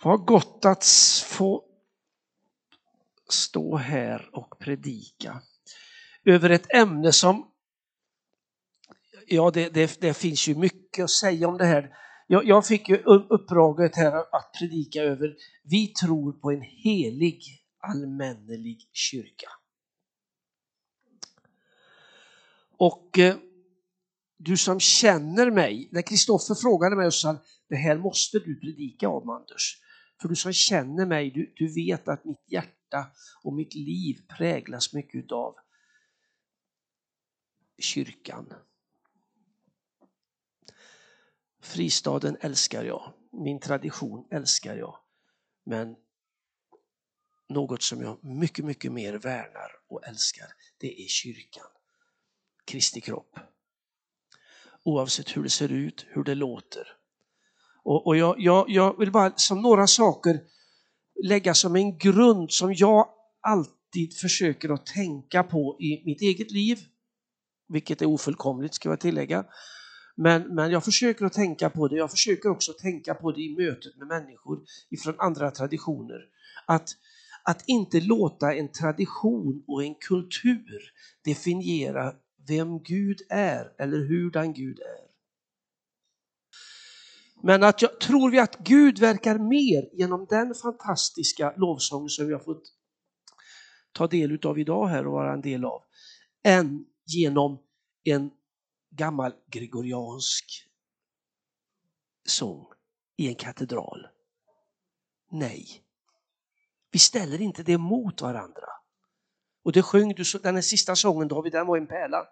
Vad gott att få stå här och predika över ett ämne som, ja det finns ju mycket att säga om det här. Jag fick ju uppdraget här att predika över, vi tror på en helig allmännelig kyrka. Och du som känner mig, när Kristoffer frågade mig och sa, det här måste du predika om, Anders. För du som känner mig, du vet att mitt hjärta och mitt liv präglas mycket av kyrkan. Fristaden älskar jag, min tradition älskar jag. Men något som jag mycket, mycket mer värnar och älskar, det är kyrkan. Kristi kropp. Oavsett hur det ser ut, hur det låter. Och jag vill bara som några saker lägga som en grund som jag alltid försöker att tänka på i mitt eget liv. Vilket är ofullkomligt, ska jag tillägga. Men jag försöker att tänka på det. Jag försöker också tänka på det i mötet med människor ifrån andra traditioner. Att inte låta en tradition och en kultur definiera vem Gud är eller hurdan Gud är. Men att jag tror vi att Gud verkar mer genom den fantastiska lovsång som vi har fått ta del av idag här och vara en del av, än genom en gammal gregoriansk sång i en katedral. Nej, vi ställer inte det mot varandra. Och det sjöng du, den sista sången David, den var en pärla.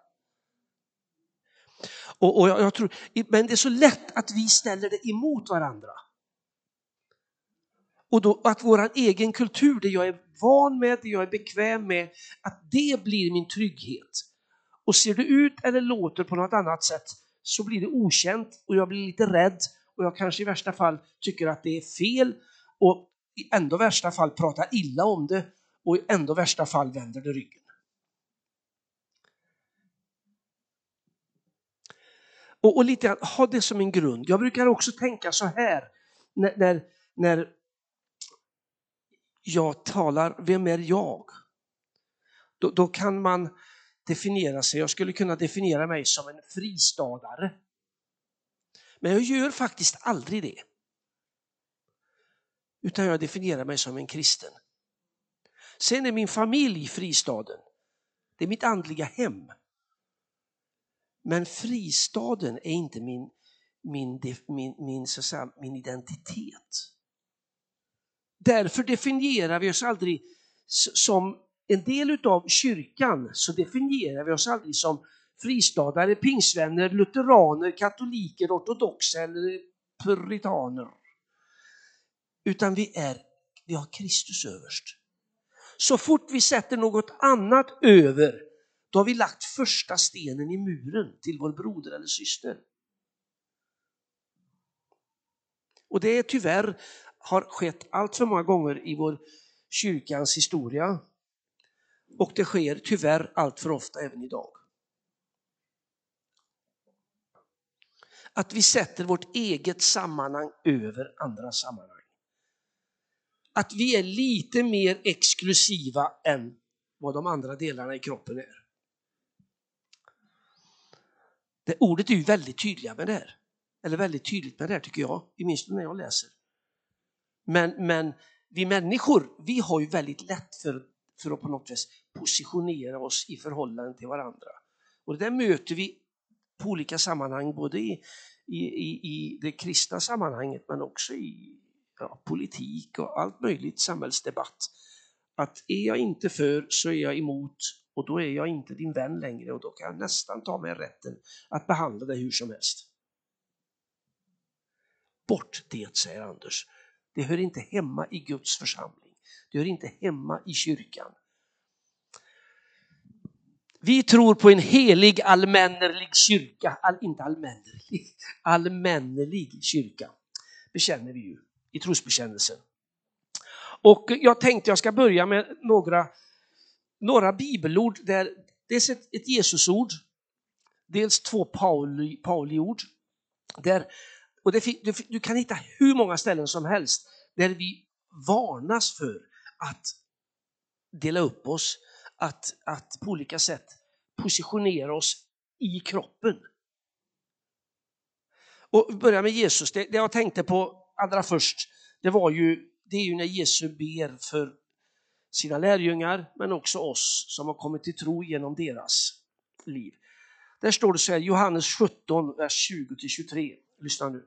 Och jag tror, men det är så lätt att vi ställer det emot varandra. Och då att våran egen kultur, det jag är van med, det jag är bekväm med, att det blir min trygghet. Och ser det ut eller låter på något annat sätt så blir det okänt och jag blir lite rädd och jag kanske i värsta fall tycker att det är fel och i ändå värsta fall pratar illa om det och i ändå värsta fall vänder det ryggen. Och lite grann ha det som en grund. Jag brukar också tänka så här när jag talar, vem är jag? Då kan man definiera sig. Jag skulle kunna definiera mig som en fristadare. Men jag gör faktiskt aldrig det. Utan jag definierar mig som en kristen. Sen är min familj fristaden. Det är mitt andliga hem. Men fristaden är inte min identitet. Därför definierar vi oss aldrig som en del av kyrkan, så definierar vi oss aldrig som fristadare, pingsvänner, lutheraner, katoliker, ortodoxa eller puritaner. Utan vi har Kristus överst. Så fort vi sätter något annat över, då har vi lagt första stenen i muren till vår broder eller syster. Och det är tyvärr har skett allt för många gånger i vår kyrkans historia. Och det sker tyvärr allt för ofta även idag. Att vi sätter vårt eget sammanhang över andra sammanhang. Att vi är lite mer exklusiva än vad de andra delarna i kroppen är. Det ordet är ju väldigt tydliga med det här. Eller väldigt tydligt med det här tycker jag, i minst när jag läser. Men vi människor, vi har ju väldigt lätt för att på något vis positionera oss i förhållande till varandra. Och det där möter vi på olika sammanhang, både i det kristna sammanhanget men också i politik och allt möjligt samhällsdebatt. Att är jag inte för så är jag emot och då är jag inte din vän längre och då kan jag nästan ta mig rätten att behandla dig hur som helst. Bort det, säger Anders. Det hör inte hemma i Guds församling. Det hör inte hemma i kyrkan. Vi tror på en helig allmännelig kyrka. Allmännelig kyrka. Bekänner vi ju i trosbekännelsen. Och jag tänkte jag ska börja med några bibelord. Dels ett Jesusord. Dels 2 Pauliord. Och du kan hitta hur många ställen som helst där vi varnas för att dela upp oss, att på olika sätt positionera oss i kroppen. Och börja med Jesus, det jag tänkte på allra först, det är ju när Jesus ber för sina lärjungar, men också oss som har kommit till tro genom deras liv. Där står det så här, Johannes 17, vers 20-23. Lyssna nu.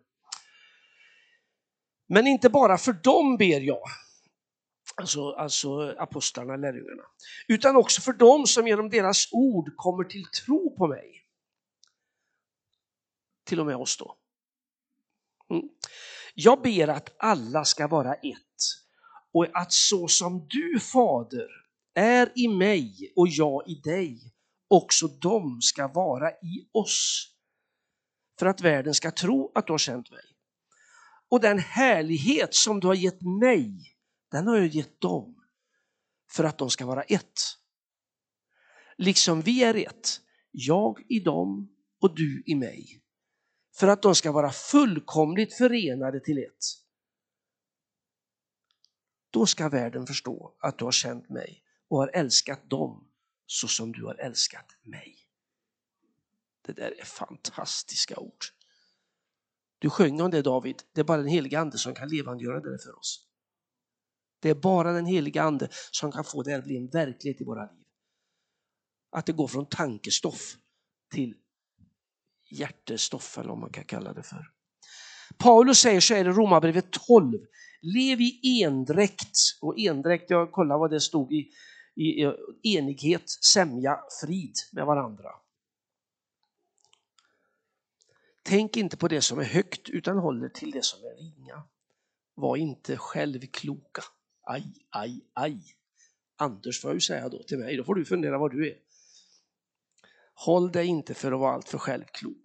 Men inte bara för dem ber jag, alltså apostlarna, lärjungarna, utan också för dem som genom deras ord kommer till tro på mig. Till och med oss då. Jag ber att alla ska vara ett, och att så som du, Fader, är i mig och jag i dig, också de ska vara i oss, för att världen ska tro att du har känt mig. Och den härlighet som du har gett mig, den har jag gett dem, för att de ska vara ett. Liksom vi är ett, jag i dem och du i mig, för att de ska vara fullkomligt förenade till ett. Då ska världen förstå att du har känt mig och har älskat dem så som du har älskat mig. Det där är fantastiska ord. Du sjöng om det, David. Det är bara den heliga ande som kan levandegöra det för oss. Det är bara den heliga ande som kan få det att bli en verklighet i våra liv. Att det går från tankestoff till hjärtestoff, eller om man kan kalla det för. Paulus säger så här i Romarbrevet 12. Lev i endräkt. Och endräkt, jag kollar vad det stod i enighet, sämja, frid med varandra. Tänk inte på det som är högt, utan håller till det som är ringa. Var inte självkloka. Aj. Anders får jag ju säga då till mig, då får du fundera vad du är. Håll dig inte för att vara allt för självklok.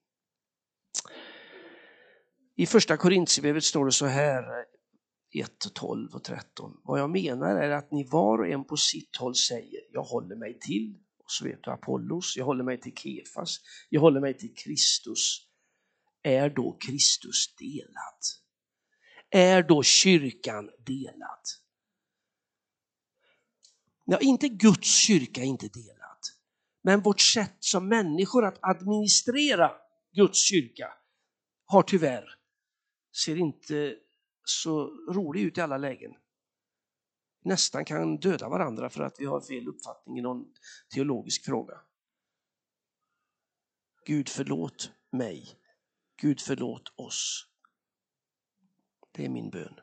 I första Korintierbrevet står det så här, 1, 12 och 13. Vad jag menar är att ni var och en på sitt håll säger, jag håller mig till, och så vet du Apollos, jag håller mig till Kefas, jag håller mig till Kristus. Är då Kristus delad? Är då kyrkan delad? Ja, inte Guds kyrka är inte delad. Men vårt sätt som människor att administrera Guds kyrka har tyvärr, ser inte så rolig ut i alla lägen. Nästan kan döda varandra för att vi har fel uppfattning i någon teologisk fråga. Gud förlåt mig. Gud förlåt oss. Det är min bön.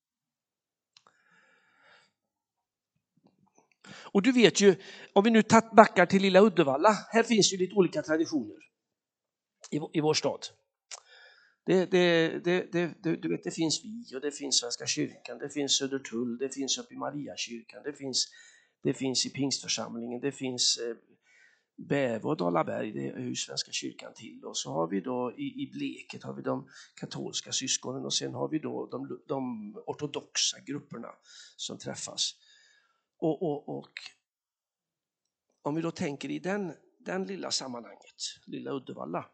Och du vet ju, om vi nu backar till lilla Uddevalla, här finns ju lite olika traditioner i vår stad. Du vet, det finns vi och det finns Svenska kyrkan, det finns Södertull, det finns uppe i Mariakyrkan, det finns i Pingstförsamlingen, det finns Bäve och Dalaberg, det är hur Svenska kyrkan till. Och så har vi då i Bleket har vi de katolska syskonen, och sen har vi då de ortodoxa grupperna som träffas. Och om vi då tänker i den lilla sammanhanget, lilla Uddevalla,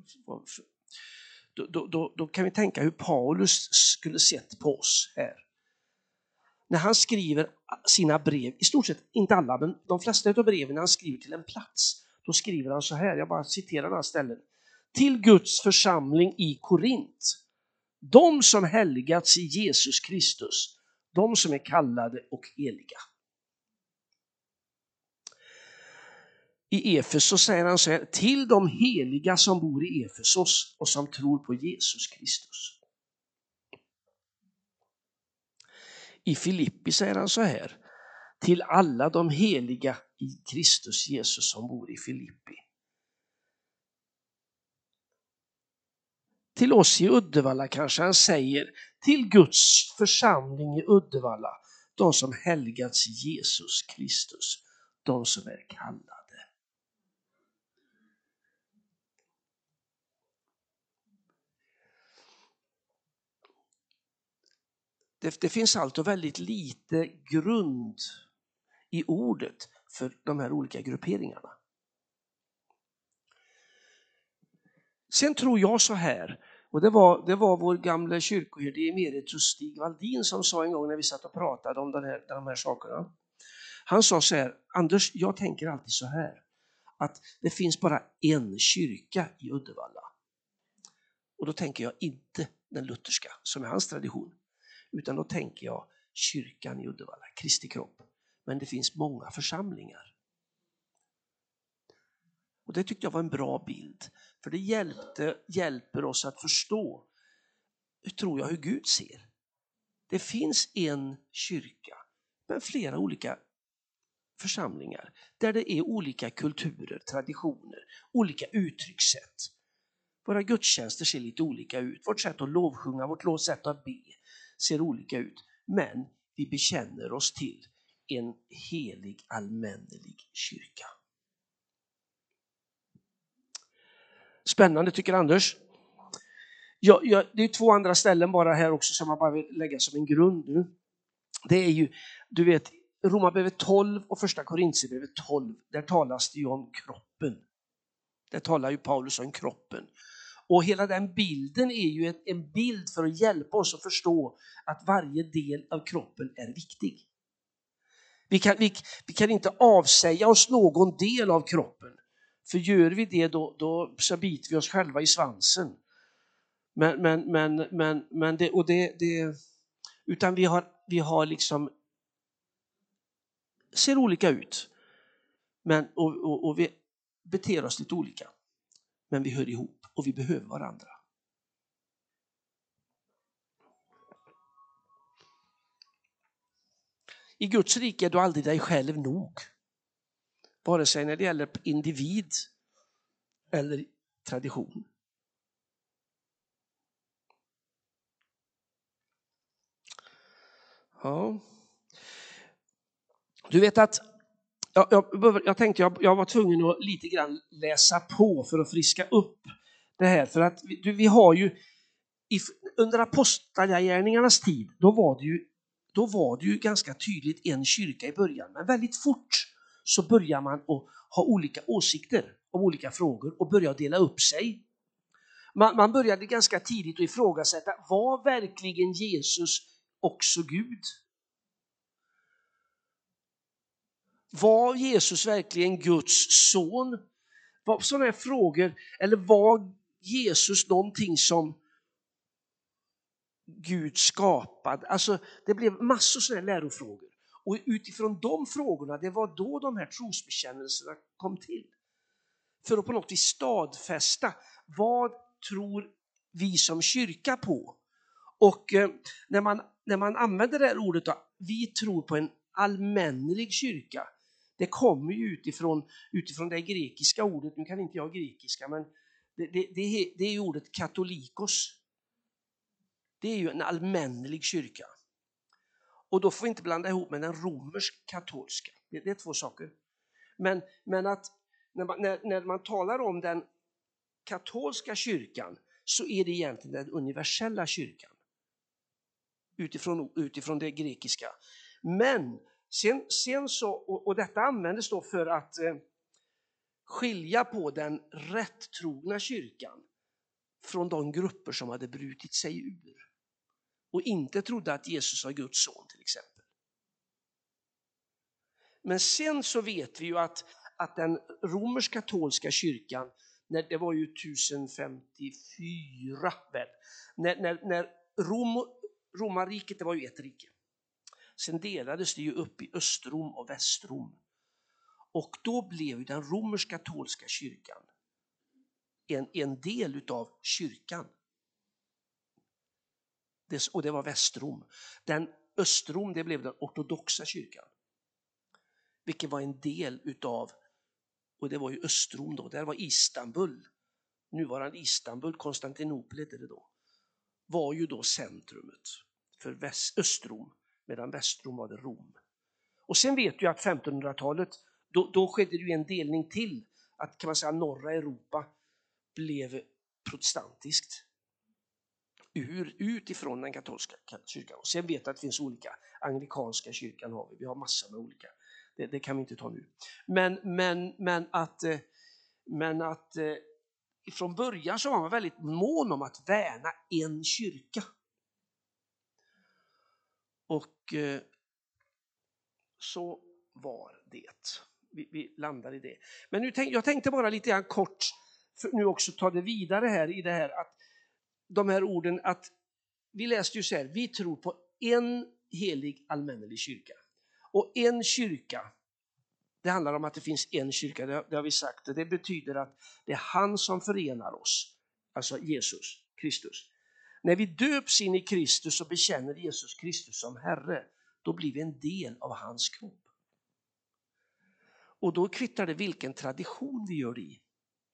då kan vi tänka hur Paulus skulle sett på oss här. När han skriver sina brev, i stort sett inte alla, men de flesta av breven när han skriver till en plats, då skriver han så här, jag bara citerar några ställen. Till Guds församling i Korint, de som helgats i Jesus Kristus, de som är kallade och heliga. I Efesos säger han så här, till de heliga som bor i Efesos och som tror på Jesus Kristus. I Filippi säger han så här, till alla de heliga i Kristus Jesus som bor i Filippi. Till oss i Uddevalla kanske han säger, till Guds församling i Uddevalla, de som helgats i Jesus Kristus, de som är kallade. Det finns alltså väldigt lite grund i ordet för de här olika grupperingarna. Sen tror jag så här, Och det var vår gamla kyrkoherde emeritus Stig Valdin som sa en gång när vi satt och pratade om de här sakerna. Han sa så här: Anders, jag tänker alltid så här, att det finns bara en kyrka i Uddevalla. Och då tänker jag inte den lutherska som är hans tradition, utan då tänker jag kyrkan i Uddevalla, Kristi kropp. Men det finns många församlingar. Och det tyckte jag var en bra bild, för det hjälper oss att förstå, tror jag, hur Gud ser. Det finns en kyrka med flera olika församlingar där det är olika kulturer, traditioner, olika uttryckssätt. Våra gudstjänster ser lite olika ut. Vårt sätt att lovsjunga, vårt sätt att be ser olika ut. Men vi bekänner oss till en helig, allmännelig kyrka. Spännande, tycker Anders. Det är 2 andra ställen bara här också som man bara vill lägga som en grund nu. Det är ju, du vet, Romarbrevet 12 och första Korintierbrevet 12, där talas det ju om kroppen. Där talar ju Paulus om kroppen. Och hela den bilden är ju en bild för att hjälpa oss att förstå att varje del av kroppen är viktig. Vi kan inte avsäga oss någon del av kroppen. För gör vi det då så biter vi oss själva i svansen. Utan vi har liksom, ser olika ut. Och vi beter oss lite olika. Men vi hör ihop och vi behöver varandra. I Guds rike är du aldrig dig själv nog. Vare sig när det gäller individ eller tradition. Ja. Du vet att jag tänkte jag var tvungen att lite grann läsa på för att friska upp det här. För att vi har ju under apostlagärningarnas tid, då var det ju ganska tydligt en kyrka i början. Men väldigt fort så börjar man att ha olika åsikter om olika frågor och börja dela upp sig. Man började ganska tidigt att ifrågasätta, var verkligen Jesus också Gud? Var Jesus verkligen Guds son? Sådana här frågor, eller var Jesus någonting som Gud skapade? Alltså det blev massor av sådana här lärofrågor. Och utifrån de frågorna, det var då de här trosbekännelserna kom till. För att på något vis stadfästa, vad tror vi som kyrka på? Och när man använder det här ordet då, vi tror på en allmännelig kyrka. Det kommer ju utifrån det grekiska ordet, nu kan inte jag grekiska, men det är ju ordet katolikos. Det är ju en allmännelig kyrka. Och då får vi inte blanda ihop med den romersk-katolska. Det är 2 saker. Men att när man talar om den katolska kyrkan så är det egentligen den universella kyrkan. Utifrån det grekiska. Men sen så, och detta användes då för att skilja på den rättrogna kyrkan från de grupper som hade brutit sig ur och inte trodde att Jesus var Guds son till exempel. Men sen så vet vi ju att den romersk-katolska kyrkan, det var ju 1054 väl, när Romarriket, det var ju ett rike. Sen delades det ju upp i Östrom och Västrom. Och då blev ju den romersk-katolska kyrkan en del utav kyrkan. Och det var Västrom. Den Östrom, det blev den ortodoxa kyrkan. Vilket var en del utav, och det var ju Östrom då, där var Istanbul, nuvarande Istanbul, Konstantinopel heter det då, var ju då centrumet för Östrom, medan Västrom var det Rom. Och sen vet du att 1500-talet, då skedde det ju en delning till, att kan man säga norra Europa blev protestantiskt. Utifrån den katolska kyrkan. Och sen vet jag att det finns olika, anglikanska kyrkan vi har massor med olika. Det kan vi inte ta nu. Men att från början så var man väldigt mån om att värna en kyrka. Och så var det. Vi landar i det. Men jag tänkte bara lite grann kort för nu också ta det vidare här i det här att de här orden att vi läste ju så här, vi tror på en helig allmännelig kyrka. Och en kyrka, det handlar om att det finns en kyrka, det har vi sagt. Det betyder att det är han som förenar oss, alltså Jesus, Kristus. När vi döps in i Kristus och bekänner Jesus Kristus som Herre, då blir vi en del av hans kropp. Och då kvittar det vilken tradition vi gör det i.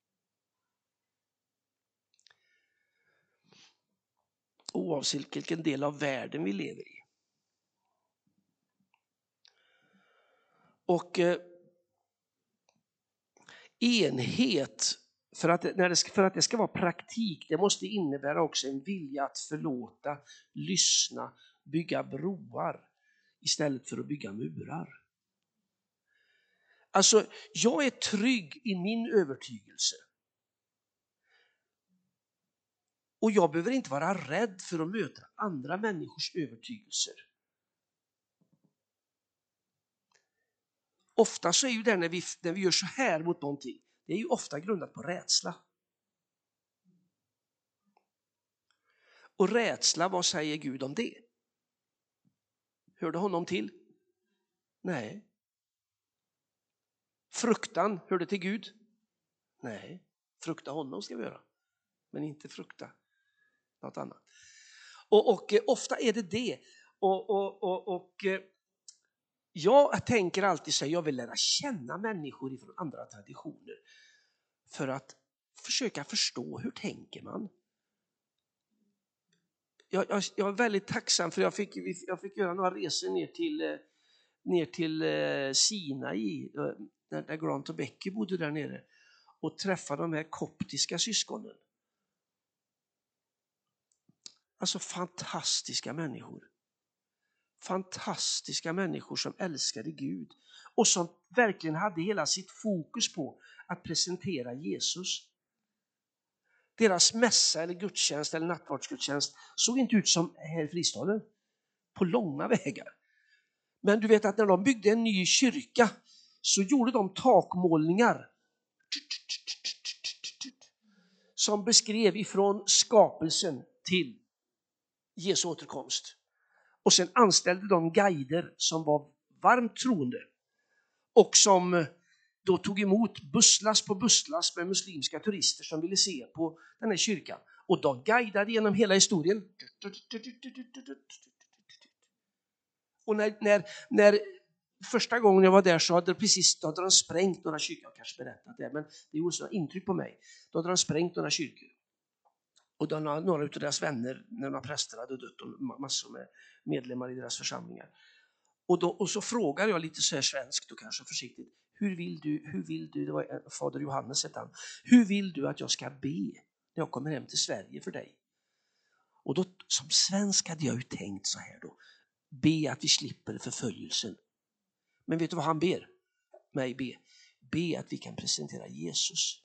Oavsett vilken del av världen vi lever i. Och enhet, för att det ska vara praktik, det måste innebära också en vilja att förlåta, lyssna, bygga broar istället för att bygga murar. Alltså, jag är trygg i min övertygelse. Och jag behöver inte vara rädd för att möta andra människors övertygelser. Ofta så är ju det när vi gör så här mot någonting, det är ju ofta grundat på rädsla. Och rädsla, vad säger Gud om det? Hör det honom till? Nej. Fruktan, hör det till Gud? Nej. Frukta honom ska vi göra. Men inte frukta något annat. Och ofta är det. Och jag tänker alltid så här, jag vill lära känna människor från andra traditioner. För att försöka förstå hur tänker man. Jag är väldigt tacksam för jag fick göra några resor ner till Sinai, när Grant och Becky bodde där nere, och träffa de här koptiska syskonen. Alltså fantastiska människor. Fantastiska människor som älskade Gud och som verkligen hade hela sitt fokus på att presentera Jesus. Deras mässa eller gudstjänst eller nattvardsgudstjänst såg inte ut som här i Fristaden på långa vägar. Men du vet att när de byggde en ny kyrka så gjorde de takmålningar som beskrev ifrån skapelsen till Jesu återkomst. Och sen anställde de guider som var varmt troende och som då tog emot busslast på busslast med muslimska turister som ville se på den här kyrkan. Och de guidade genom hela historien. Och när första gången jag var där så hade de sprängt några kyrkor. Jag kanske berättat det, men det gjorde så intryck på mig. Då hade de sprängt några kyrkor. Och då några av deras vänner, när några präster hade dött och massor med medlemmar i deras församlingar. Och så frågar jag lite så här svenskt och kanske försiktigt. Hur vill du, det var fader Johannes hette han. Hur vill du att jag ska be när jag kommer hem till Sverige för dig? Och då som svensk hade jag ju tänkt så här då. Be att vi slipper förföljelsen. Men vet du vad han ber mig be? Be att vi kan presentera Jesus.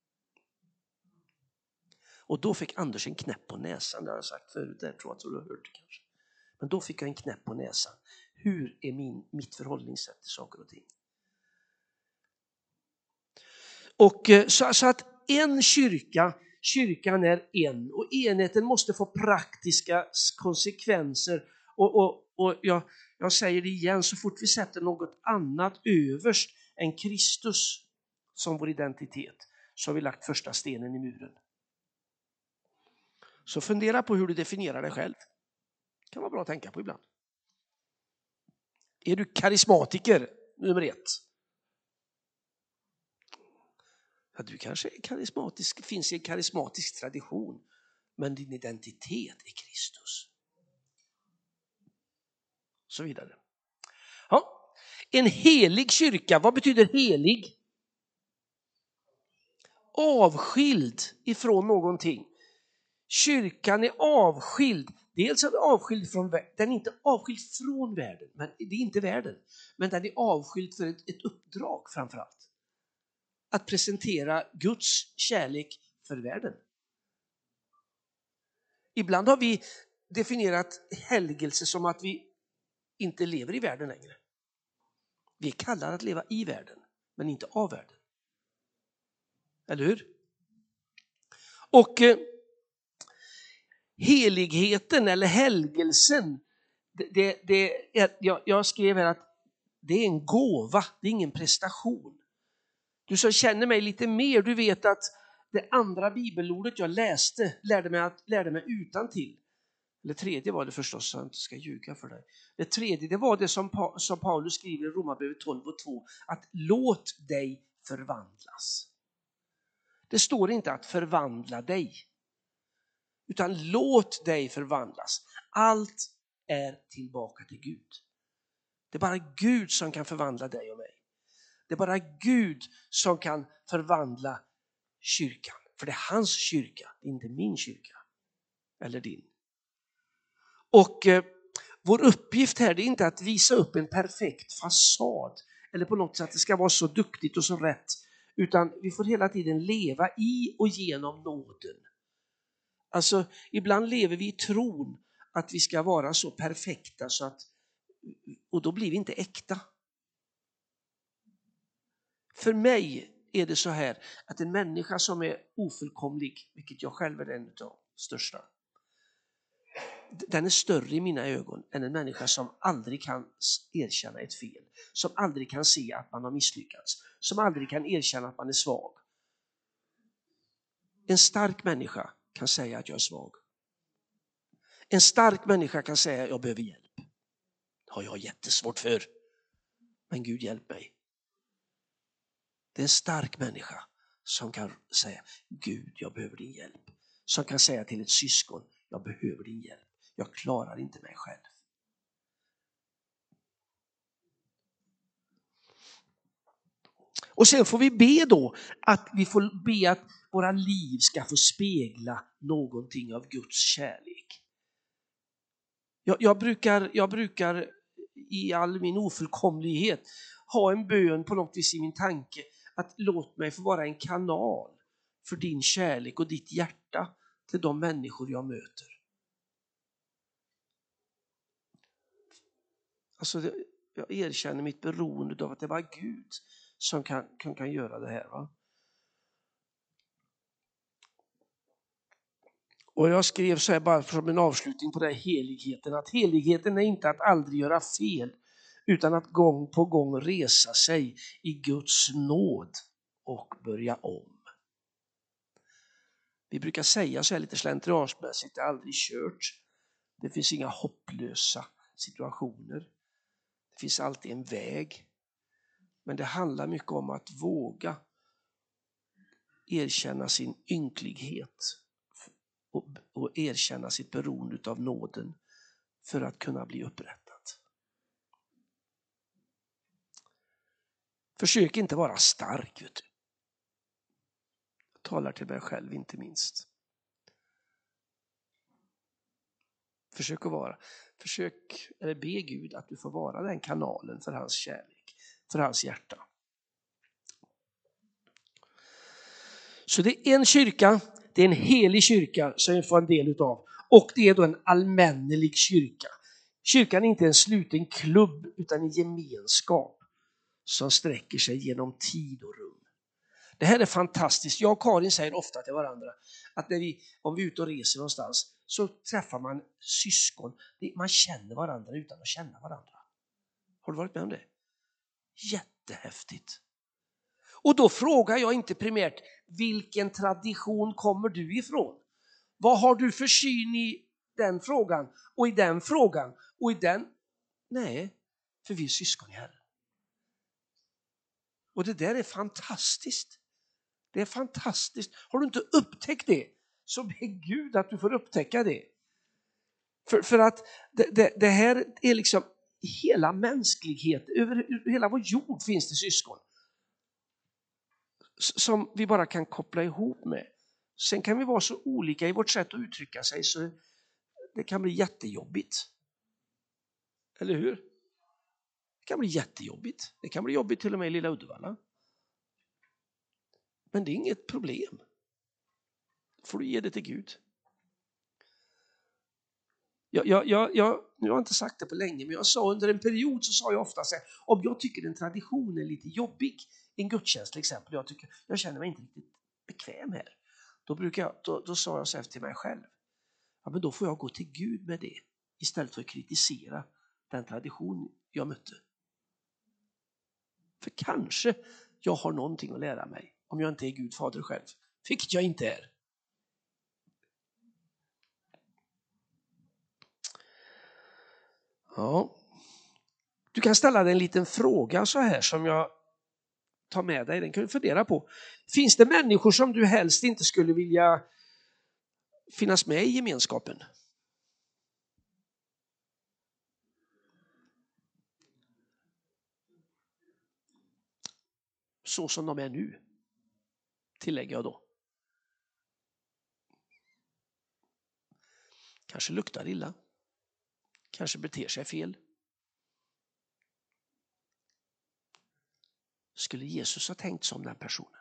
Och då fick Anders en knäpp på näsan, det har jag sagt förut, där tror jag att du har hört det kanske. Men då fick jag en knäpp på näsan. Hur är mitt förhållningssätt till saker och ting? Och så att en kyrkan är en och enheten måste få praktiska konsekvenser. Och jag säger det igen, så fort vi sätter något annat överst än Kristus som vår identitet så har vi lagt första stenen i muren. Så fundera på hur du definierar dig själv. Det kan vara bra att tänka på ibland. Är du karismatiker nummer 1? Ja, du kanske är karismatisk, finns i en karismatisk tradition, men din identitet är Kristus. Så vidare. Ja. En helig kyrka, vad betyder helig? Avskild ifrån någonting. Kyrkan är avskild. Dels är den avskild från världen. Den är inte avskild från världen, men det är inte världen. Men den är avskild för ett uppdrag framförallt. Att presentera Guds kärlek för världen. Ibland har vi definierat helgelse som att vi inte lever i världen längre. Vi är kallade att leva i världen, men inte av världen. Eller hur? Och heligheten eller helgelsen, jag skrev här att det är en gåva, det är ingen prestation. Du som känner mig lite mer, du vet att det andra bibelordet jag lärde mig utantill. Det tredje var det förstås, så jag inte ska ljuga för dig. Det tredje, det var det som Paulus skriver i Romarbrevet 12:2, att låt dig förvandlas. Det står inte att förvandla dig, utan låt dig förvandlas. Allt är tillbaka till Gud. Det är bara Gud som kan förvandla dig och mig. Det är bara Gud som kan förvandla kyrkan. För det är hans kyrka, inte min kyrka. Eller din. Och vår uppgift här är inte att visa upp en perfekt fasad. Eller på något sätt att det ska vara så duktigt och så rätt. Utan vi får hela tiden leva i och genom nåden. Alltså ibland lever vi i tron att vi ska vara så perfekta så att, och då blir vi inte äkta. För mig är det så här att en människa som är ofullkomlig, vilket jag själv är den av största, den är större i mina ögon än en människa som aldrig kan erkänna ett fel, som aldrig kan se att man har misslyckats, som aldrig kan erkänna att man är svag. En stark människa kan säga att jag är svag. En stark människa kan säga att jag behöver hjälp. Det har jag jättesvårt för. Men Gud hjälp mig. Det är en stark människa som kan säga Gud, jag behöver din hjälp. Som kan säga till ett syskon, jag behöver din hjälp. Jag klarar inte mig själv. Och sen får vi be då att vi får be att våra liv ska få spegla någonting av Guds kärlek. Jag brukar i all min ofullkomlighet ha en bön på något vis i min tanke att låt mig få vara en kanal för din kärlek och ditt hjärta till de människor jag möter. Alltså jag erkänner mitt beroende av att det var Gud som kan göra det här. Va? Och jag skrev så här bara som en avslutning på det här heligheten. Att heligheten är inte att aldrig göra fel utan att gång på gång resa sig i Guds nåd och börja om. Vi brukar säga så här lite slentrianmässigt, det är aldrig kört. Det finns inga hopplösa situationer. Det finns alltid en väg. Men det handlar mycket om att våga erkänna sin ynklighet och erkänna sitt beroende av nåden för att kunna bli upprättat. Försök inte vara stark, vet du. Jag talar till mig själv inte minst. Försök eller be Gud att du får vara den kanalen för hans kärlek, för hans hjärta. Så det är en kyrka, det är en helig kyrka som vi får en del utav. Och det är då en allmännelig kyrka. Kyrkan är inte en sluten klubb utan en gemenskap som sträcker sig genom tid och rum. Det här är fantastiskt. Jag och Karin säger ofta till varandra att om vi är ute och reser någonstans så träffar man syskon. Man känner varandra utan att känna varandra. Har du varit med om det? Jättehäftigt. Och då frågar jag inte primärt, vilken tradition kommer du ifrån? Vad har du för syn i den frågan? Och i den frågan? Och i den? Nej, för vi är syskon i Herren. Och det där är fantastiskt. Det är fantastiskt. Har du inte upptäckt det, så be Gud att du får upptäcka det. För att det här är liksom hela mänsklighet. Över hela vår jord finns det syskon. Som vi bara kan koppla ihop med. Sen kan vi vara så olika i vårt sätt att uttrycka sig så det kan bli jättejobbigt. Eller hur? Det kan bli jättejobbigt. Det kan bli jobbigt till och med i lilla Uddevalla. Men det är inget problem. får du ge det till Gud. Nu har jag inte sagt det på länge, men jag sa under en period så sa jag ofta så här, om jag tycker en tradition är lite jobbig, en gudstjänst till exempel, jag känner mig inte riktigt bekväm här. Då sa jag så här till mig själv, ja, men då får jag gå till Gud med det istället för att kritisera den tradition jag mötte. För kanske jag har någonting att lära mig om jag inte är Gud fader själv, vilket jag inte är. Ja. Du kan ställa dig en liten fråga så här som jag tar med dig. Den kan du fundera på. Finns det människor som du helst inte skulle vilja finnas med i gemenskapen? Så som de är nu, tillägger jag då. Kanske luktar illa. Kanske beter sig fel. Skulle Jesus ha tänkt som den personen?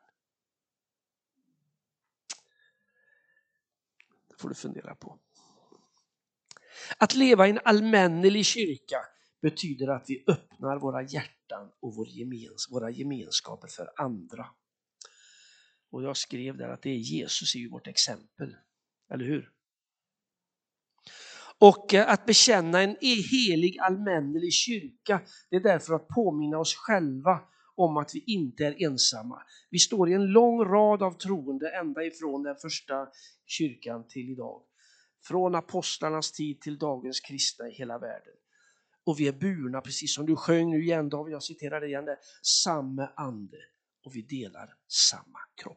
Det får du fundera på. Att leva i en allmännelig kyrka betyder att vi öppnar våra hjärtan och våra gemenskaper för andra. Och jag skrev där att det är Jesus är ju vårt exempel. Eller hur? Och att bekänna en helig allmännelig kyrka, det är därför att påminna oss själva om att vi inte är ensamma. Vi står i en lång rad av troende ända ifrån den första kyrkan till idag. Från apostlarnas tid till dagens kristna i hela världen. Och vi är burna, precis som du sjöng nu igen David, jag citerar det igen där, samma ande och vi delar samma kropp.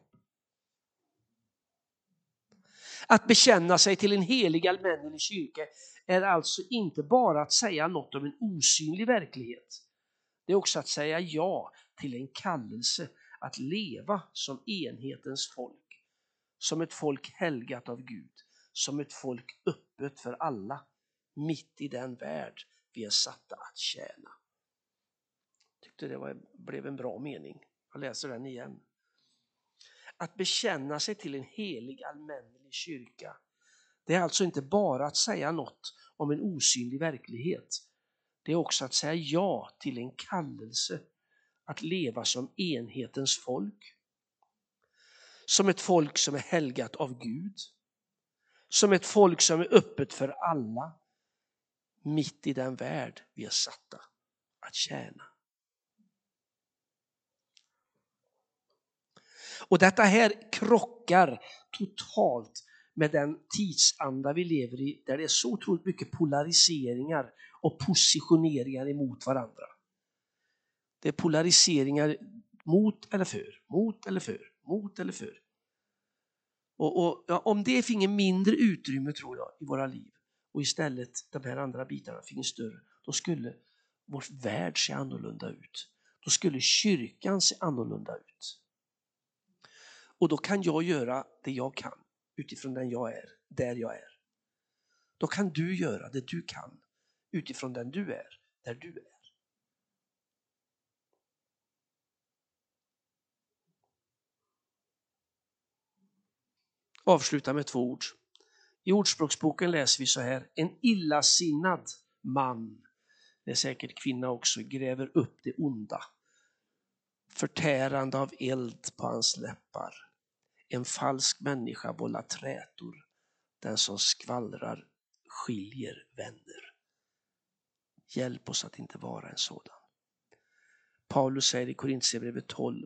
Att bekänna sig till en helig allmännelig kyrka är alltså inte bara att säga något om en osynlig verklighet. Det är också att säga ja till en kallelse att leva som enhetens folk. Som ett folk helgat av Gud. Som ett folk öppet för alla. Mitt i den värld vi är satta att tjäna. Jag tyckte det blev en bra mening. Jag läser den igen. Att bekänna sig till en helig allmännelig kyrka, det är alltså inte bara att säga något om en osynlig verklighet. Det är också att säga ja till en kallelse att leva som enhetens folk. Som ett folk som är helgat av Gud. Som ett folk som är öppet för alla. Mitt i den värld vi är satta att tjäna. Och detta här krockar totalt med den tidsanda vi lever i, där det är så otroligt mycket polariseringar och positioneringar emot varandra. Det är polariseringar mot eller för, mot eller för, mot eller för. Och om det finge mindre utrymme, tror jag, i våra liv och istället de här andra bitarna finge större, då skulle vår värld se annorlunda ut. Då skulle kyrkan se annorlunda ut. Och då kan jag göra det jag kan utifrån den jag är, där jag är. Då kan du göra det du kan utifrån den du är, där du är. Avsluta med 2 ord. I Ordspråksboken läser vi så här: en illasinnad man, det är säkert kvinna också, gräver upp det onda. Förtärande av eld på hans läppar. En falsk människa vållar trätor. Den som skvallrar skiljer vänner. Hjälp oss att inte vara en sådan. Paulus säger i Korintierbrevet 12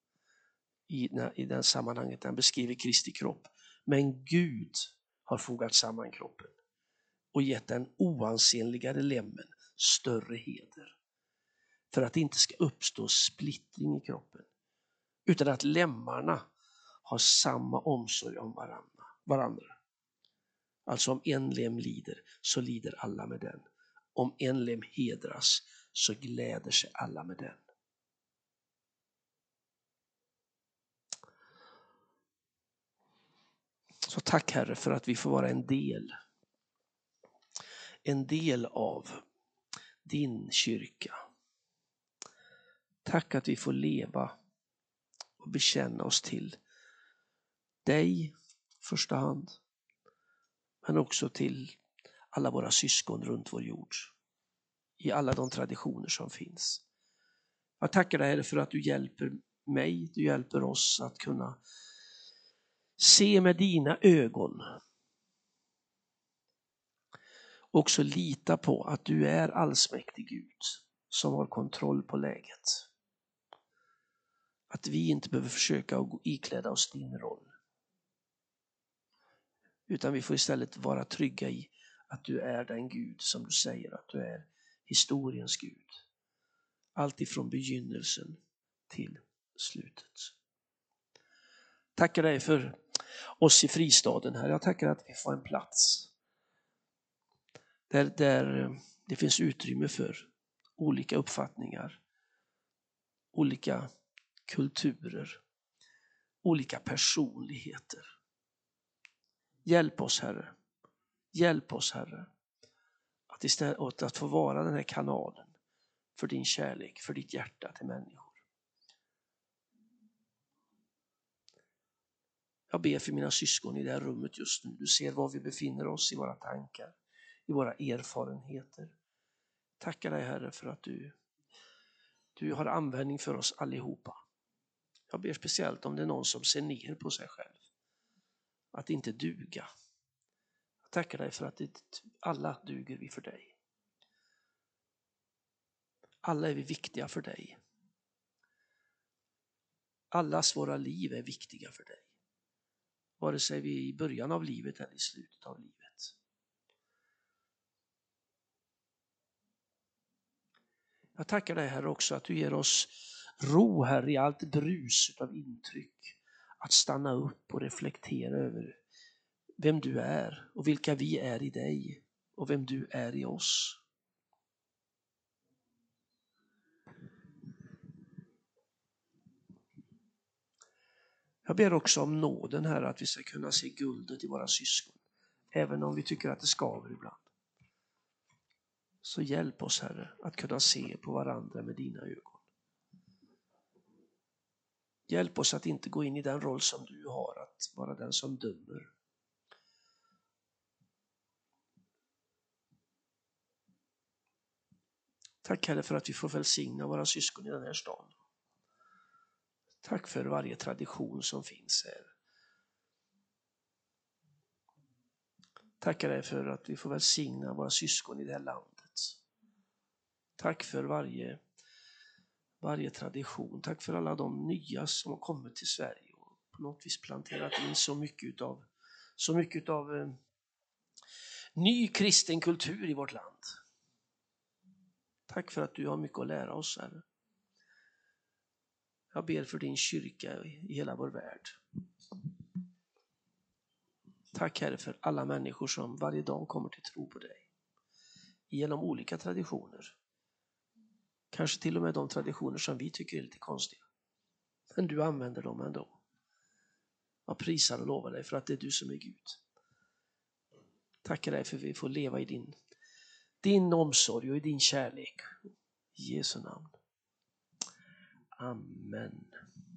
i den sammanhanget där han beskriver Kristi kropp. Men Gud har fogat samman kroppen och gett den oansenligare lemmen större heder. För att det inte ska uppstå splittring i kroppen. Utan att lemmarna har samma omsorg om varandra. Alltså om en lem lider så lider alla med den. Om en lem hedras så gläder sig alla med den. Så tack Herre för att vi får vara en del av din kyrka. Tack att vi får leva och bekänna oss till dig första hand. Men också till alla våra syskon runt vår jord. I alla de traditioner som finns. Jag tackar dig, Herre, för att du hjälper mig, du hjälper oss att kunna se med dina ögon. Också lita på att du är allsmäktig Gud som har kontroll på läget. Att vi inte behöver försöka att ikläda oss din roll. Utan vi får istället vara trygga i att du är den Gud som du säger att du är, historiens Gud. Allt ifrån begynnelsen till slutet. Tackar dig för oss i fristaden här. Jag tackar att vi får en plats där det finns utrymme för olika uppfattningar, olika kulturer, olika personligheter. Hjälp oss, Herre. Hjälp oss, Herre, att istället att få vara den här kanalen för din kärlek, för ditt hjärta till människor. Jag ber för mina syskon i det här rummet just nu. Du ser var vi befinner oss i våra tankar, i våra erfarenheter. Tackar dig, Herre, för att du har användning för oss allihopa. Jag ber speciellt om det är någon som ser ner på sig själv. Att inte duga. Jag tackar dig för att alla duger vi för dig. Alla är vi viktiga för dig. Allas våra liv är viktiga för dig. Vare sig vi är i början av livet eller i slutet av livet. Jag tackar dig, Herre, också att du ger oss ro, Herre, i allt brus av intryck. Att stanna upp och reflektera över vem du är och vilka vi är i dig och vem du är i oss. Jag ber också om nåden, Herre, att vi ska kunna se guldet i våra syskon. Även om vi tycker att det skaver ibland. Så hjälp oss, Herre, att kunna se på varandra med dina ögon. Hjälp oss att inte gå in i den roll som du har, att vara den som dömer. Tack, Herre, för att vi får välsigna våra syskon i den här stan. Tack för varje tradition som finns här. Tackar dig för att vi får välsigna våra syskon i det här landet. Tack för varje tradition. Tack för alla de nya som har kommit till Sverige och på något vis planterat in så mycket av ny kristen kultur i vårt land. Tack för att du har mycket att lära oss, Herre. Jag ber för din kyrka i hela vår värld. Tack, Herre, för alla människor som varje dag kommer till tro på dig. Genom olika traditioner. Kanske till och med de traditioner som vi tycker är lite konstiga. Men du använder dem ändå. Jag prisar och lovar dig för att det är du som är Gud. Tackar dig för att vi får leva i din omsorg och i din kärlek. I Jesu namn. Amen.